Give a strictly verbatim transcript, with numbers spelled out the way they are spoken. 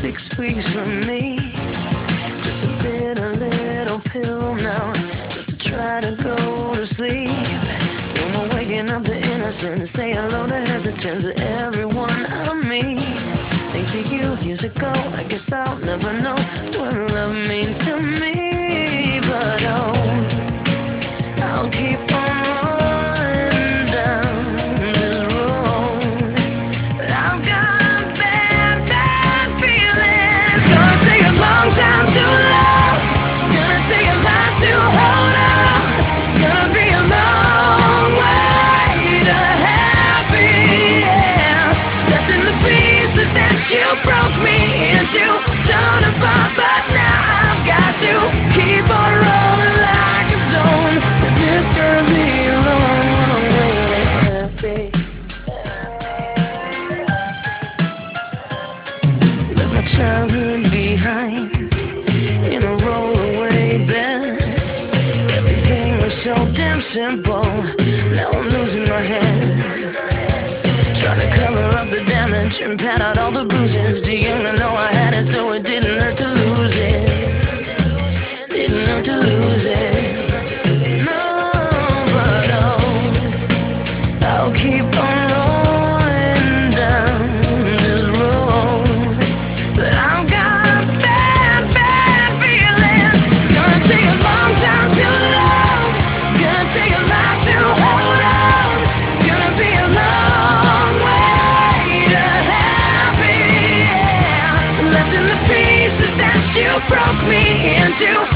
six weeks from me. Just a bit, a little pill now, just to try to go to sleep. No more waking up to innocence, say hello to hesitance to everyone I meet. Thanks to you years ago, I guess I'll never know what love means to me. But oh, I'll keep on rolling down this road. But I've got a bad, bad feeling. It's gonna take a long time to love. Gonna take a lot to hold on. Gonna be a long way to happy, yeah. Left in the pieces that you broke me into, torn apart, but now I've got to keep on rolling like a stone. And this gonna be a long, long way to happy. Left my childhood behind in a rollaway bed. Everything was so damn simple. Now I'm losing my head, trying to cover up the damage and pat out all the bruises. Too young to know I had it, so it didn't hurt to lose it. Didn't hurt to lose it. No, but oh, I'll keep on rolling down this road. But I've got a bad, bad feeling. It's gonna take a long time to love. Gonna take a lot to hold on. It's gonna be a long way to happy, yeah. Left in the pieces that you broke me into,